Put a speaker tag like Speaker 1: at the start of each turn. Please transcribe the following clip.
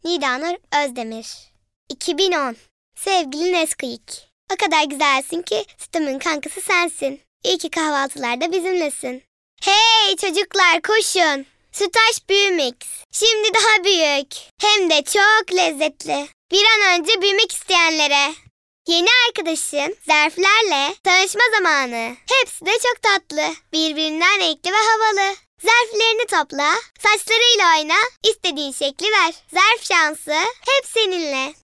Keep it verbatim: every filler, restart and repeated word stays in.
Speaker 1: Nida Nur Özdemir. iki bin on. Sevgili Nesquik. O kadar güzelsin ki sütümün kankası sensin. İyi ki kahvaltılarda bizimlesin. Hey çocuklar koşun. Sütaş Büyümix. Şimdi daha büyük. Hem de çok lezzetli. Bir an önce büyümek isteyenlere. Yeni arkadaşın zarflarla tanışma zamanı. Hepsi de çok tatlı. Birbirinden renkli ve havalı. Zarflarını topla, saçlarıyla oyna, istediğin şekli ver. Zarf şansı hep seninle.